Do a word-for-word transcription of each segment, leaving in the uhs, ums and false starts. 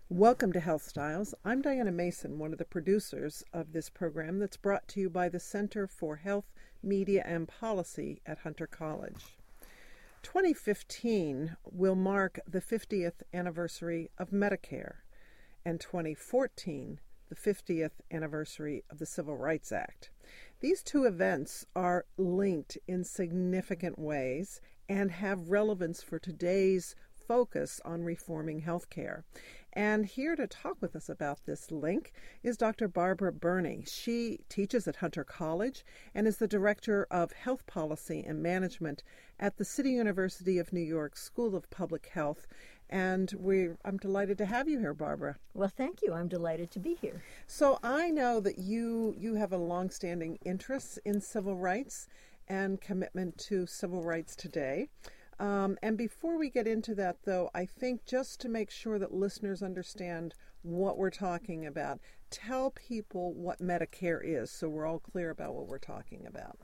Welcome to Health Styles. I'm Diana Mason, one of the producers of this program that's brought to you by the Center for Health, Media, and Policy at Hunter College. twenty fifteen will mark the fiftieth anniversary of Medicare, and twenty fourteen the fiftieth anniversary of the Civil Rights Act. These two events are linked in significant ways and have relevance for today's focus on reforming healthcare. And here to talk with us about this link is Doctor Barbara Burney. She teaches at Hunter College and is the Director of Health Policy and Management at the City University of New York School of Public Health. And we I'm delighted to have you here, Barbara. Well, thank you. I'm delighted to be here. So I know that you you have a longstanding interest in civil rights and commitment to civil rights today. Um, and before we get into that, though, I think just to make sure that listeners understand what we're talking about, tell people what Medicare is so we're all clear about what we're talking about.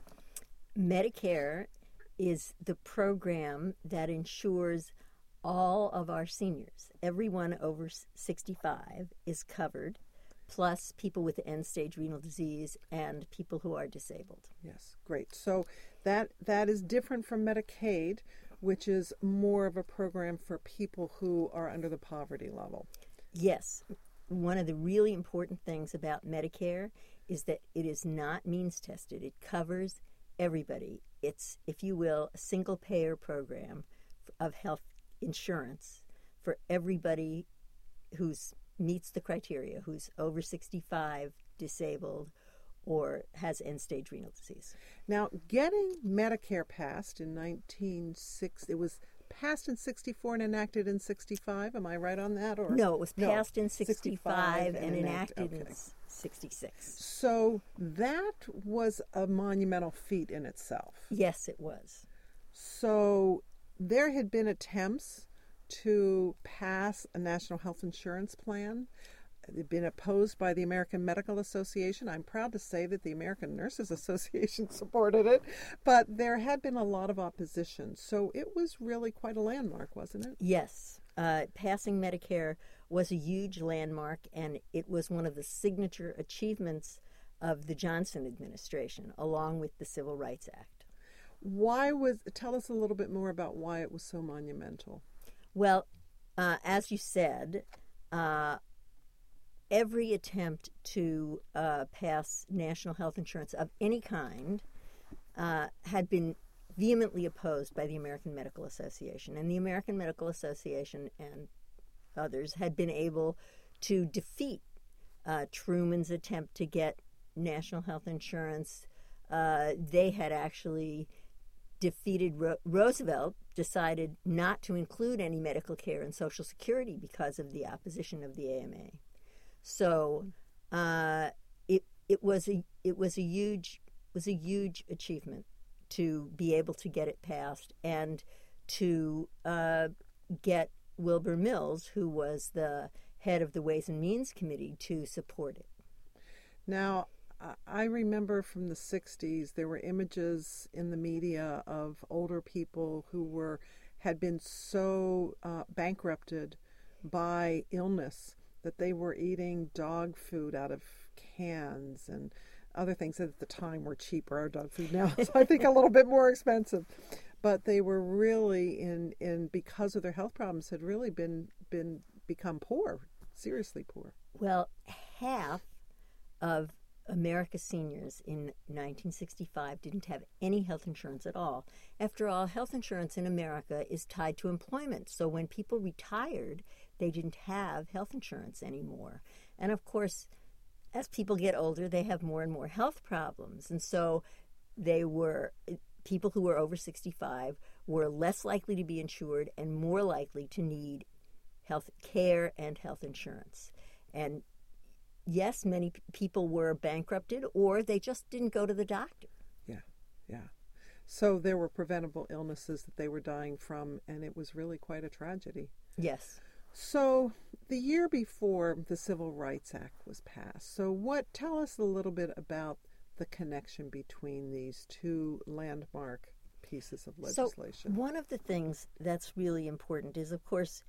Medicare is the program that ensures all of our seniors, everyone over sixty-five is covered, plus people with end-stage renal disease and people who are disabled. Yes, great. So that that is different from Medicaid, which is more of a program for people who are under the poverty level. Yes. One of the really important things about Medicare is that it is not means tested. It covers everybody. It's, if you will, a single payer program of health insurance for everybody who's meets the criteria, who's over sixty-five, disabled, or has end-stage renal disease. Now, getting Medicare passed in nineteen sixty, it was passed in sixty-four and enacted in sixty-five. Am I right on that? Or no, it was no, passed in sixty-five, and, and enacted okay. in sixty-six. So that was a monumental feat in itself. Yes, it was. So there had been attempts to pass a national health insurance plan. They've been opposed by the American Medical Association. I'm proud to say that the American Nurses Association supported it, but there had been a lot of opposition. So it was really quite a landmark, wasn't it? Yes. Uh, passing Medicare was a huge landmark, and it was one of the signature achievements of the Johnson administration, along with the Civil Rights Act. Why was, tell us a little bit more about why it was so monumental. Well, uh, as you said, uh, every attempt to uh, pass national health insurance of any kind uh, had been vehemently opposed by the American Medical Association. And the American Medical Association and others had been able to defeat uh, Truman's attempt to get national health insurance. Uh, they had actually defeated Ro- Roosevelt, decided not to include any medical care in Social Security because of the opposition of the A M A. So uh, it it was a it was a huge was a huge achievement to be able to get it passed and to uh, get Wilbur Mills, who was the head of the Ways and Means Committee, to support it. Now, I remember from the sixties there were images in the media of older people who were had been so uh, bankrupted by illness that they were eating dog food out of cans and other things that at the time were cheaper. Our dog food now is, I think, a little bit more expensive. But they were really in, in because of their health problems had really been been become poor, seriously poor. Well, half of America's seniors in nineteen sixty-five didn't have any health insurance at all. After all, health insurance in America is tied to employment. So when people retired, they didn't have health insurance anymore. And of course, as people get older, they have more and more health problems. And so they were, people who were over sixty-five were less likely to be insured and more likely to need health care and health insurance. And yes, many p- people were bankrupted, or they just didn't go to the doctor. Yeah, yeah. So there were preventable illnesses that they were dying from, and it was really quite a tragedy. Yes. So the year before the Civil Rights Act was passed. So what? Tell us a little bit about the connection between these two landmark pieces of legislation. So one of the things that's really important is, of course,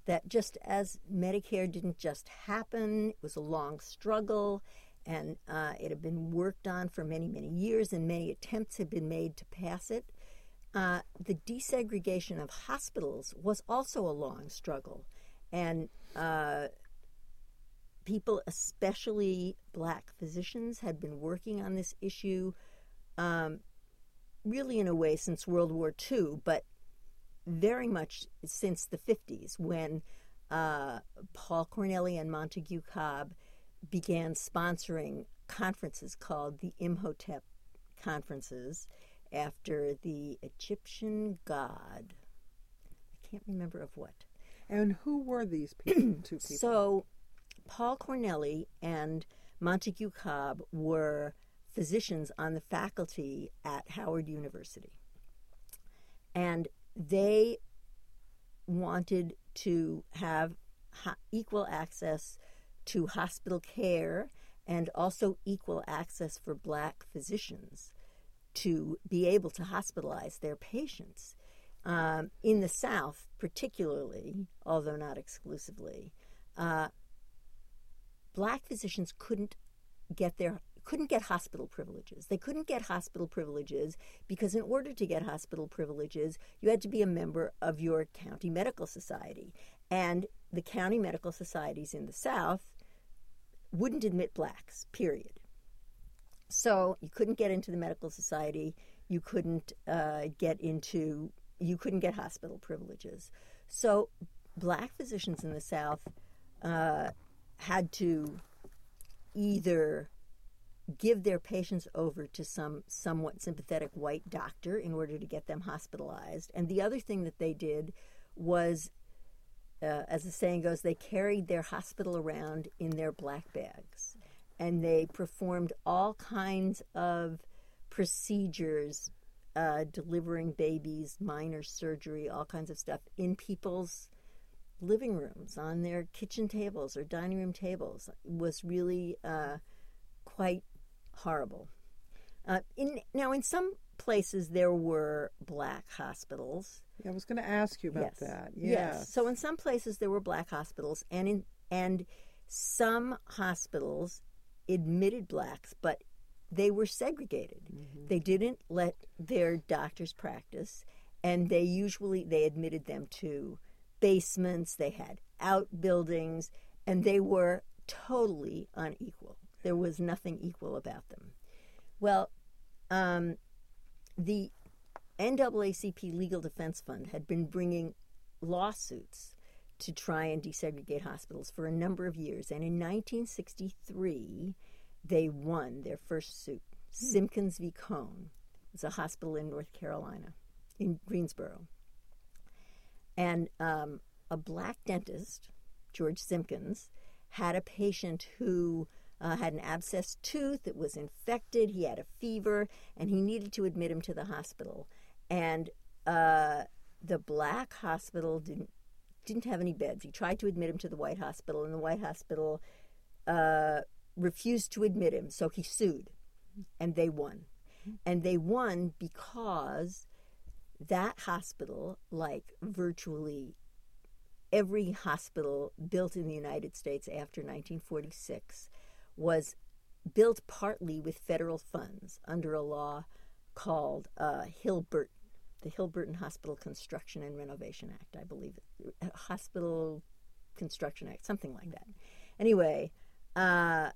that just as Medicare didn't just happen, it was a long struggle, and uh, it had been worked on for many, many years, and many attempts had been made to pass it. Uh, the desegregation of hospitals was also a long struggle, and uh, people, especially black physicians, had been working on this issue um, really in a way since World War Two, but very much since the fifties, when uh, Paul Corneli and Montague Cobb began sponsoring conferences called the Imhotep conferences after the Egyptian god. I can't remember of what. And who were these people, two people? So Paul Corneli and Montague Cobb were physicians on the faculty at Howard University. And they wanted to have ho- equal access to hospital care and also equal access for black physicians to be able to hospitalize their patients. Um, in the South, particularly, although not exclusively, uh, black physicians couldn't get their couldn't get hospital privileges. They couldn't get hospital privileges because in order to get hospital privileges, you had to be a member of your county medical society. And the county medical societies in the South wouldn't admit blacks, period. So you couldn't get into the medical society. You couldn't uh, get into, you couldn't get hospital privileges. So black physicians in the South uh, had to either give their patients over to some somewhat sympathetic white doctor in order to get them hospitalized. And the other thing that they did was, uh, as the saying goes, they carried their hospital around in their black bags. And they performed all kinds of procedures, uh, delivering babies, minor surgery, all kinds of stuff in people's living rooms, on their kitchen tables or dining room tables. It was really uh, quite horrible. Uh, in, now, in some places, there were black hospitals. Yeah, I was going to ask you about yes. that. Yes. Yes. So in some places, there were black hospitals, and in and some hospitals admitted blacks, but they were segregated. Mm-hmm. They didn't let their doctors practice, and they usually they admitted them to basements. They had outbuildings, and they were totally unequal. There was nothing equal about them. Well, um, the N double A C P Legal Defense Fund had been bringing lawsuits to try and desegregate hospitals for a number of years. And in nineteen sixty-three, they won their first suit. Hmm. Simpkins v. Cone. It's a hospital in North Carolina, in Greensboro. And um, a black dentist, George Simpkins, had a patient who uh, had an abscessed tooth that was infected. He had a fever, and he needed to admit him to the hospital. And uh, the black hospital didn't didn't have any beds. He tried to admit him to the white hospital, and the white hospital uh, refused to admit him, so he sued, and they won. And they won because that hospital, like virtually every hospital built in the United States after nineteen forty-six, was built partly with federal funds under a law called uh, Hill-Burton, the Hill-Burton Hospital Construction and Renovation Act, I believe. Hospital Construction Act, something like that. Anyway, uh,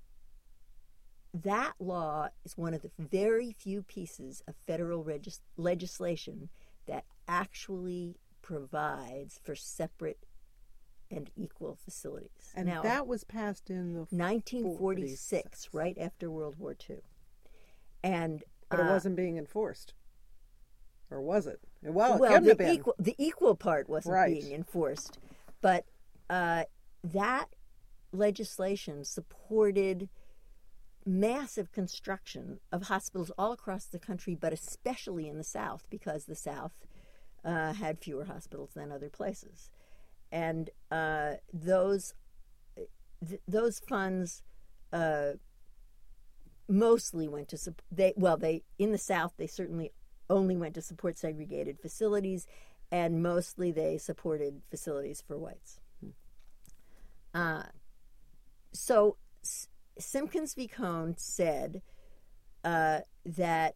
that law is one of the very few pieces of federal regis- legislation that actually provides for separate and equal facilities. And now, that was passed in the nineteen forty-six, right after World War Two. And but uh, it wasn't being enforced. Or was it? Well, it well, couldn't the have been. equal the equal part wasn't Right. being enforced, but uh, that legislation supported massive construction of hospitals all across the country, but especially in the South, because the South uh, had fewer hospitals than other places, and uh, those th- those funds uh, mostly went to sup- they well they in the South they certainly only went to support segregated facilities, and mostly they supported facilities for whites. Hmm. Uh, so S- Simpkins v. Cone said uh, that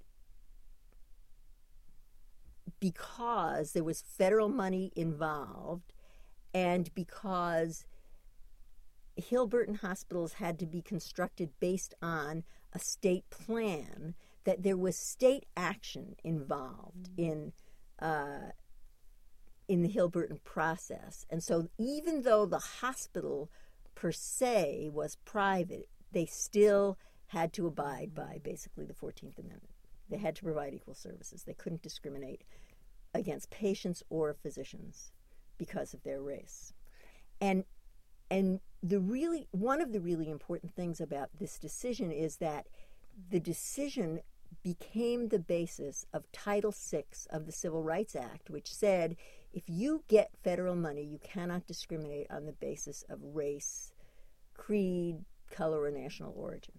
because there was federal money involved and because Hill-Burton hospitals had to be constructed based on a state plan, that there was state action involved mm-hmm. in uh, in the Hill-Burton process. And so even though the hospital per se was private, they still had to abide by basically the fourteenth Amendment. They had to provide equal services. They couldn't discriminate against patients or physicians because of their race. And and the really one of the really important things about this decision is that the decision became the basis of Title six of the Civil Rights Act, which said if you get federal money, you cannot discriminate on the basis of race, creed, color, or national origin.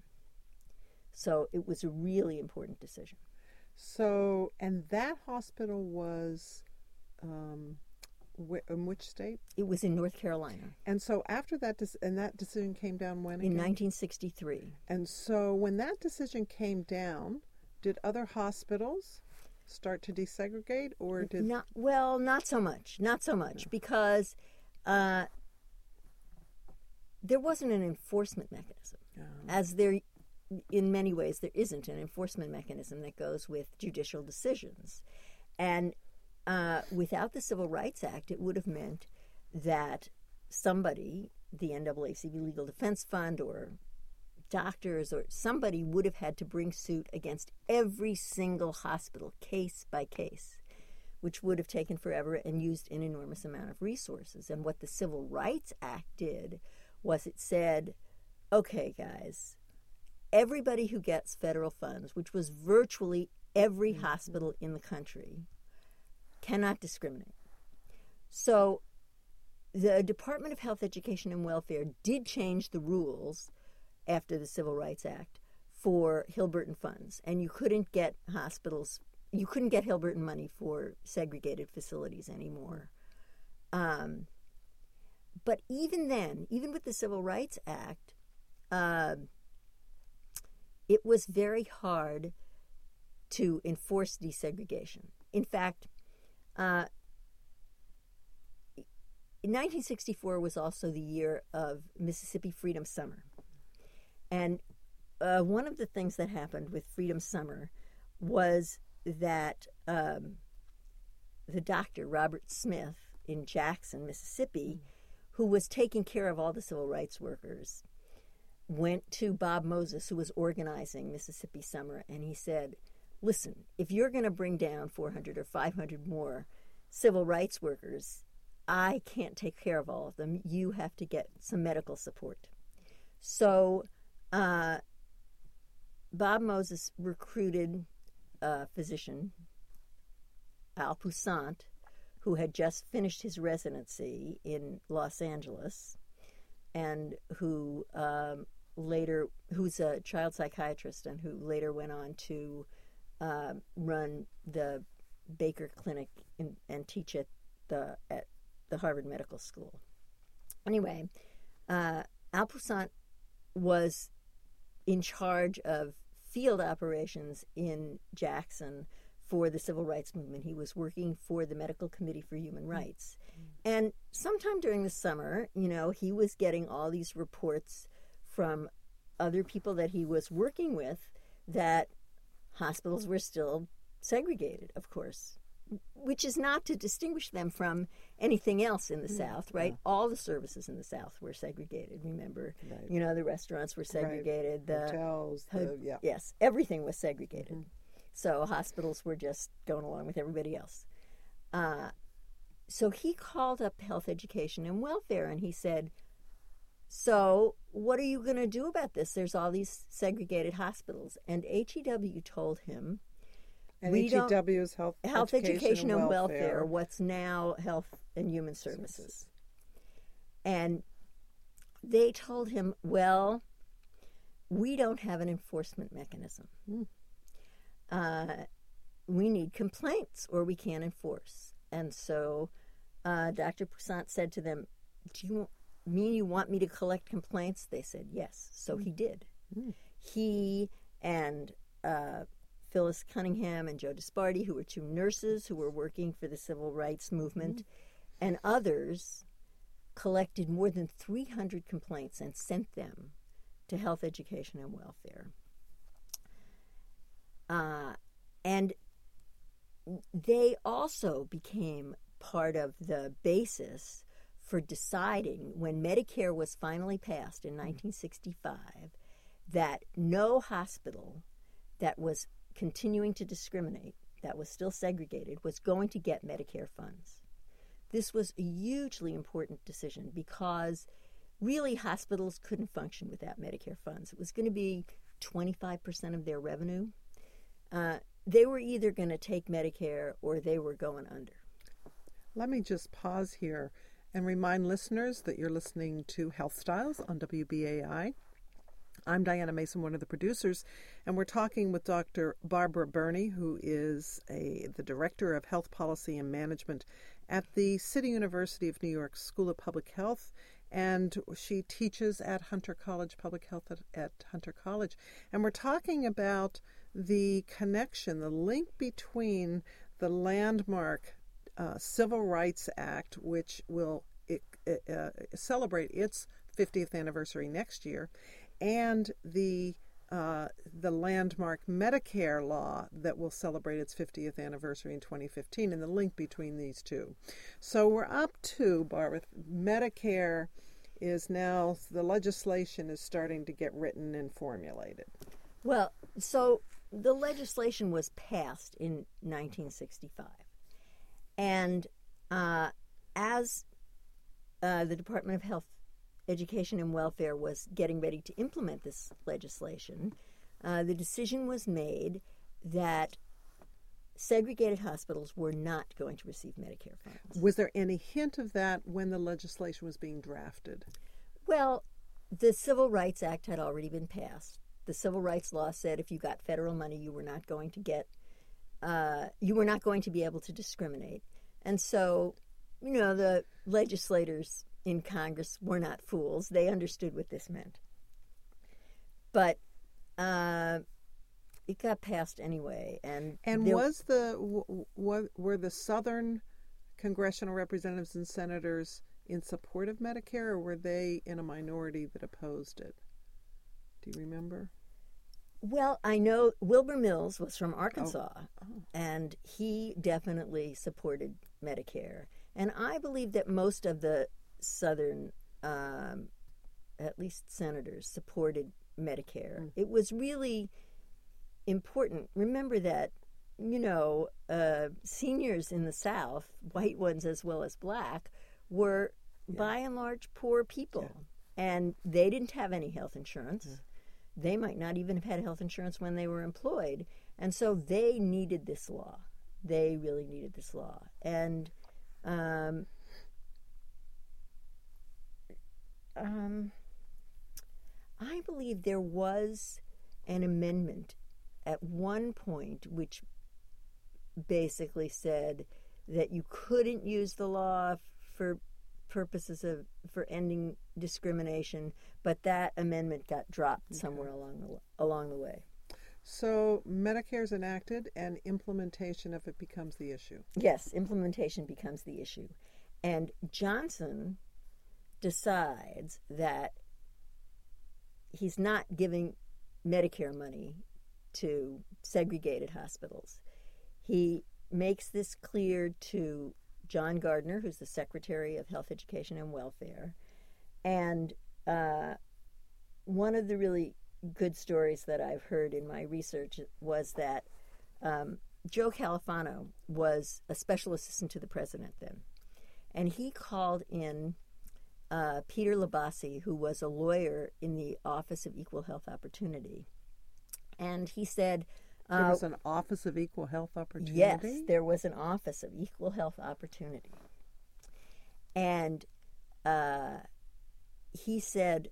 So it was a really important decision. So, and that hospital was um, wh- in which state? It was in North Carolina. And so after that, de- and that decision came down when again? In nineteen sixty-three. And so when that decision came down, did other hospitals start to desegregate, or did not? Well, not so much. Not so much no. because uh, there wasn't an enforcement mechanism, oh. as there. In many ways, there isn't an enforcement mechanism that goes with judicial decisions. And uh, without the Civil Rights Act, it would have meant that somebody, the N double A C P Legal Defense Fund or doctors or somebody would have had to bring suit against every single hospital, case by case, which would have taken forever and used an enormous amount of resources. And what the Civil Rights Act did was it said, okay, guys, everybody who gets federal funds, which was virtually every mm-hmm. hospital in the country, cannot discriminate. So the Department of Health, Education, and Welfare did change the rules after the Civil Rights Act for Hill-Burton funds, and you couldn't get hospitals, you couldn't get Hill-Burton money for segregated facilities anymore. Um, but even then, even with the Civil Rights Act, uh, it was very hard to enforce desegregation. In fact, uh, nineteen sixty-four was also the year of Mississippi Freedom Summer. And uh, one of the things that happened with Freedom Summer was that um, the doctor, Robert Smith, in Jackson, Mississippi, who was taking care of all the civil rights workers, went to Bob Moses, who was organizing Mississippi Summer, and he said, listen, if you're going to bring down four hundred or five hundred more civil rights workers, I can't take care of all of them. You have to get some medical support. So uh, Bob Moses recruited a physician, Al Poussant, who had just finished his residency in Los Angeles, and who um, later, who's a child psychiatrist and who later went on to uh, run the Baker Clinic in, and teach at the at the Harvard Medical School. Anyway, uh, Al Poussant was in charge of field operations in Jackson for the civil rights movement. He was working for the Medical Committee for Human Rights. Mm-hmm. And sometime during the summer, you know, he was getting all these reports from other people that he was working with that hospitals were still segregated, of course, which is not to distinguish them from anything else in the mm-hmm. South, right? Yeah. All the services in the South were segregated, remember? Right. You know, the restaurants were segregated. Right. The hotels, the, yeah. Yes, everything was segregated. Mm-hmm. So hospitals were just going along with everybody else. Uh, so he called up Health, Education, and Welfare, and he said, so what are you going to do about this? There's all these segregated hospitals. And H E W told him, and H E W is Health, Health Education, Education, and Welfare. Welfare, what's now Health and Human Services. Services. And they told him, well, we don't have an enforcement mechanism. Mm. Uh, we need complaints or we can't enforce. And so uh, Doctor Poussant said to them, do you mean you want me to collect complaints? They said yes. So mm. he did. Mm. He and uh, Phyllis Cunningham and Joe Disparty, who were two nurses who were working for the civil rights movement, mm. and others collected more than three hundred complaints and sent them to Health, Education, and Welfare. Uh, and they also became part of the basis for deciding, when Medicare was finally passed in nineteen sixty-five, that no hospital that was continuing to discriminate, that was still segregated, was going to get Medicare funds. This was a hugely important decision because really hospitals couldn't function without Medicare funds. It was going to be twenty-five percent of their revenue. Uh, they were either going to take Medicare or they were going under. Let me just pause here and remind listeners that you're listening to Health Styles on W B A I. I'm Diana Mason, one of the producers, and we're talking with Doctor Barbara Burney, who is a, the Director of Health Policy and Management at the City University of New York School of Public Health, and she teaches at Hunter College, Public Health at, at Hunter College. And we're talking about the connection, the link between the landmark uh, Civil Rights Act, which will it, uh, celebrate its fiftieth anniversary next year, and the uh, the landmark Medicare law that will celebrate its fiftieth anniversary in twenty fifteen, and the link between these two. So we're up to, Barbara, Medicare is now, the legislation is starting to get written and formulated. Well, so the legislation was passed in nineteen sixty-five. And uh, as uh, the Department of Health, Education, and Welfare was getting ready to implement this legislation, uh, the decision was made that segregated hospitals were not going to receive Medicare funds. Was there any hint of that when the legislation was being drafted? Well, the Civil Rights Act had already been passed. The Civil Rights Law said if you got federal money, you were not going to get, uh, you were not going to be able to discriminate. And so, you know, the legislators in Congress were not fools. They understood what this meant. But uh, it got passed anyway. And and there, was the w- were the Southern congressional representatives and senators in support of Medicare, or were they in a minority that opposed it? Do you remember? Well, I know Wilbur Mills was from Arkansas, oh. Oh. and he definitely supported Medicare. And I believe that most of the Southern, um, at least senators, supported Medicare. Mm. It was really important. Remember that, you know, uh, seniors in the South, white ones as well as black, were yeah. by and large poor people. Yeah. And they didn't have any health insurance. Yeah. They might not even have had health insurance when they were employed. And so they needed this law. They really needed this law. And um, um, I believe there was an amendment at one point which basically said that you couldn't use the law for purposes of for ending discrimination, but that amendment got dropped okay. somewhere along the along the way. So Medicare is enacted, and implementation of it becomes the issue. Yes, implementation becomes the issue, and Johnson decides that he's not giving Medicare money to segregated hospitals. He makes this clear to John Gardner, who's the Secretary of Health, Education, and Welfare. And uh, one of the really good stories that I've heard in my research was that um, Joe Califano was a special assistant to the president then. And he called in uh, Peter Labasi, who was a lawyer in the Office of Equal Health Opportunity. And he said, There was an Office of Equal Health Opportunity? Yes, there was an Office of Equal Health Opportunity. And uh, he said,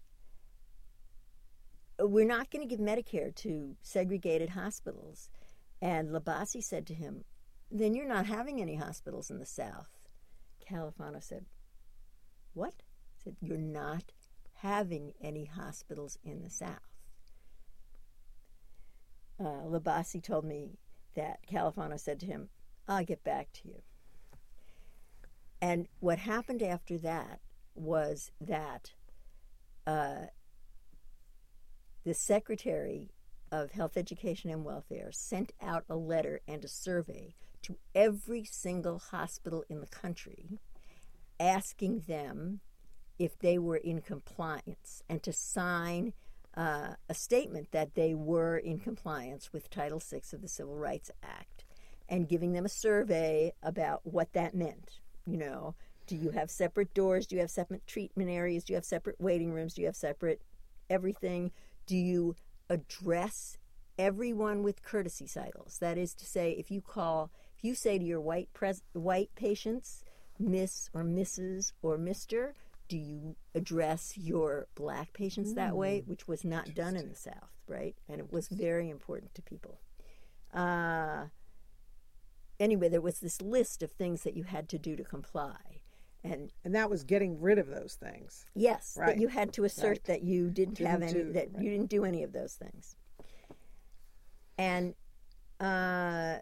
we're not going to give Medicare to segregated hospitals. And Labasi said to him, then you're not having any hospitals in the South. Califano said, what? said, you're not having any hospitals in the South. Uh, Labasi told me that Califano said to him, I'll get back to you. And what happened after that was that uh, the Secretary of Health, Education, and Welfare sent out a letter and a survey to every single hospital in the country asking them if they were in compliance and to sign uh, a statement that they were in compliance with Title six of the Civil Rights Act, and giving them a survey about what that meant. You know, do you have separate doors? Do you have separate treatment areas? Do you have separate waiting rooms? Do you have separate everything? Do you address everyone with courtesy titles? That is to say, if you call, if you say to your white pres- white patients, Miss or Missus or Mister, do you address your black patients mm. that way? Which was not done in the South, right? And it was very important to people. Uh, anyway, there was this list of things that you had to do to comply. And and that was getting rid of those things. Yes, right. That you had to assert right. that you didn't, didn't have any, do, that right. you didn't do any of those things. And uh,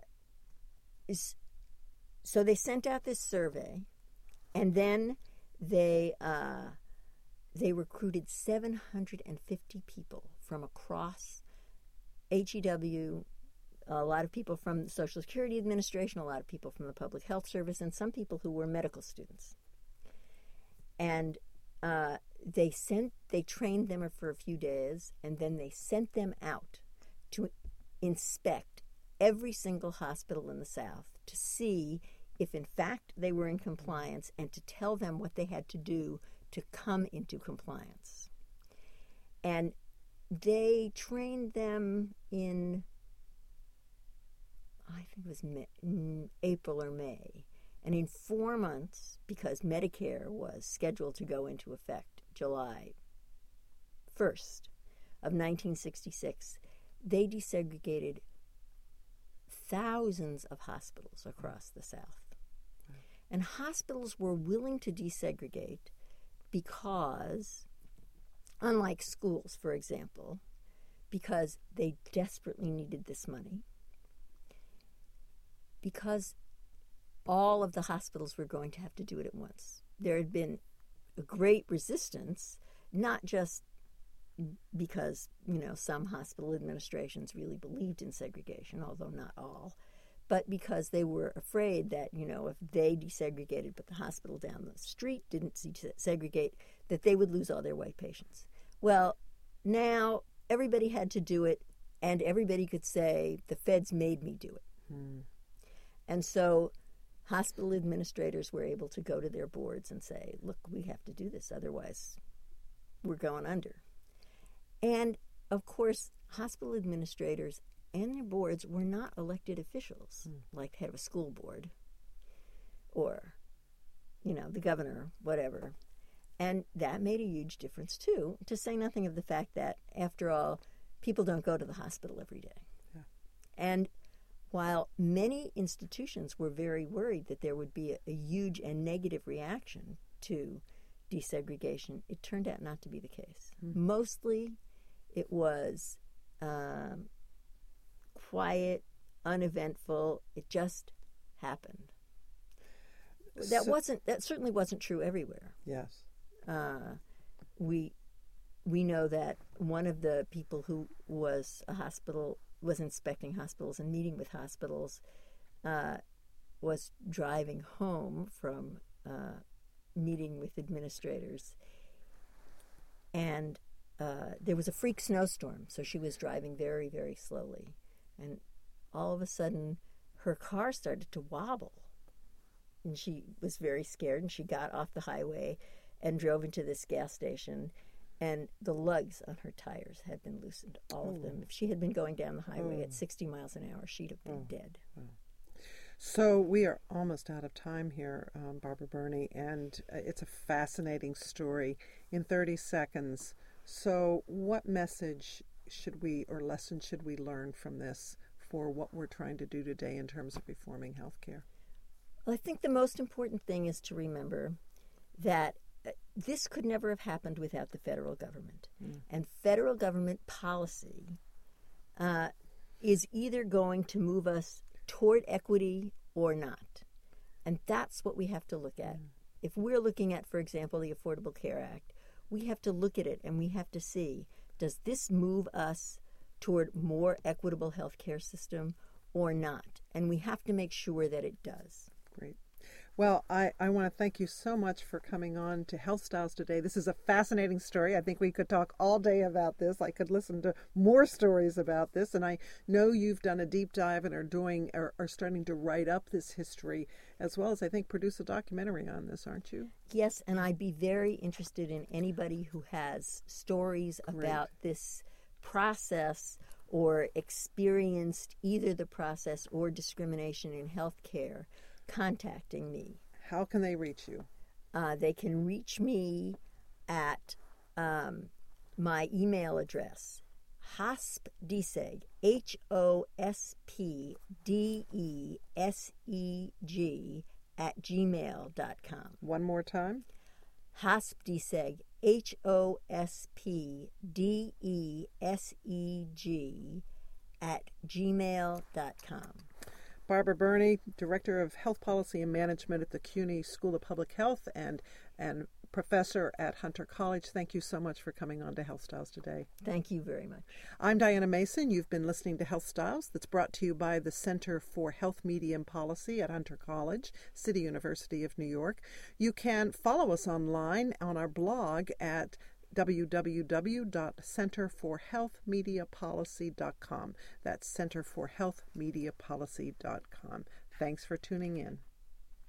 so they sent out this survey, and then they uh, they recruited seven hundred fifty people from across H E W, a lot of people from the Social Security Administration, a lot of people from the Public Health Service, and some people who were medical students. And uh, they sent, they trained them for a few days, and then they sent them out to inspect every single hospital in the South to see if, in fact, they were in compliance and to tell them what they had to do to come into compliance. And they trained them in, I think it was May, April or May. And in four months, because Medicare was scheduled to go into effect July first of nineteen sixty-six, they desegregated thousands of hospitals across the South. And hospitals were willing to desegregate because, unlike schools, for example, because they desperately needed this money, because all of the hospitals were going to have to do it at once. There had been a great resistance, not just because, you know, some hospital administrations really believed in segregation, although not all, but because they were afraid that, you know, if they desegregated but the hospital down the street didn't segregate, that they would lose all their white patients. Well, now everybody had to do it, and everybody could say, the feds made me do it. Hmm. And so hospital administrators were able to go to their boards and say, look, we have to do this, otherwise we're going under. And, of course, hospital administrators and their boards were not elected officials, mm. like head of a school board or, you know, the governor, whatever. And that made a huge difference, too, to say nothing of the fact that, after all, people don't go to the hospital every day. Yeah. And while many institutions were very worried that there would be a, a huge and negative reaction to desegregation, it turned out not to be the case. Mm-hmm. Mostly it was um, quiet, uneventful. It just happened. That so, wasn't. That certainly wasn't true everywhere. Yes. Uh, we we know that one of the people who was a hospital was inspecting hospitals and meeting with hospitals, uh, was driving home from uh, meeting with administrators. And uh, there was a freak snowstorm, so she was driving very, very slowly. And all of a sudden, her car started to wobble. And she was very scared, and she got off the highway and drove into this gas station. And the lugs on her tires had been loosened, all oh. of them. If she had been going down the highway oh. at sixty miles an hour, she'd have been oh. dead. Oh. So we are almost out of time here, um, Barbara Burney, and uh, it's a fascinating story in thirty seconds. So what message should we, or lesson should we learn from this for what we're trying to do today in terms of reforming healthcare? Well, I think the most important thing is to remember that this could never have happened without the federal government. Mm. And federal government policy uh, is either going to move us toward equity or not. And that's what we have to look at. Mm. If we're looking at, for example, the Affordable Care Act, we have to look at it and we have to see, does this move us toward more equitable health care system or not? And we have to make sure that it does. Great. Well, I, I want to thank you so much for coming on to Health Styles today. This is a fascinating story. I think we could talk all day about this. I could listen to more stories about this. And I know you've done a deep dive and are doing are, are starting to write up this history, as well as I think produce a documentary on this, aren't you? Yes, and I'd be very interested in anybody who has stories Great. About this process or experienced either the process or discrimination in healthcare, contacting me. How can they reach you? Uh, they can reach me at um, my email address, hospdeseg, H O S P D E S E G, at gmail dot com. One more time. Hospdeseg, H O S P D E S E G, at gmail dot com. Barbara Burney, Director of Health Policy and Management at the CUNY School of Public Health and, and Professor at Hunter College. Thank you so much for coming on to Health Styles today. Thank you very much. I'm Diana Mason. You've been listening to Health Styles that's brought to you by the Center for Health Media and Policy at Hunter College, City University of New York. You can follow us online on our blog at w w w dot center for health media policy dot com. That's center for health media policy dot com. Thanks for tuning in.